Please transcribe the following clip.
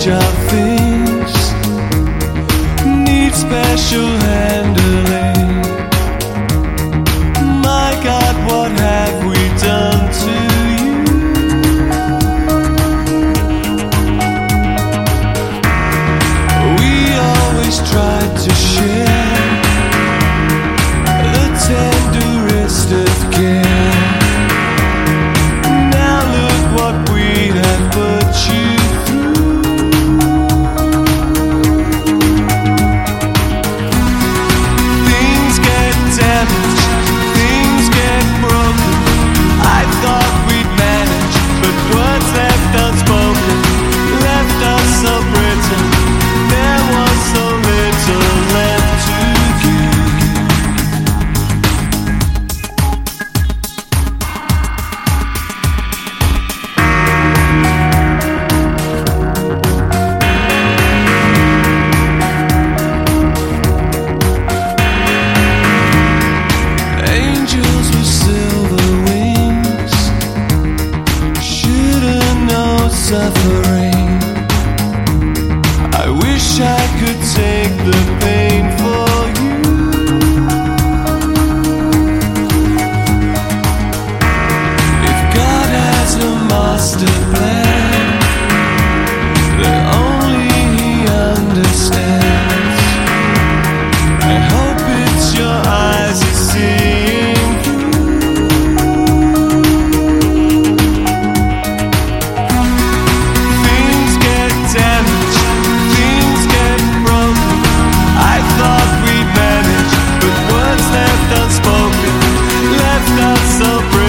fragile things need special handling. My God, what have we done to you? We always tried to share the tenderest of care. Now look what we have put you through. Things get damaged, things get broken. I thought we'd manage, but words left unspoken left us so brittle. There was so little left to give. Angels with silver wings shouldn't know suffering. I wish I could take the pain for you. If God has a master plan that only He understands, I hope it's your eyes that seeing through. Things get damaged, things get broken. I thought we'd manage, but words left unspoken left us so broken.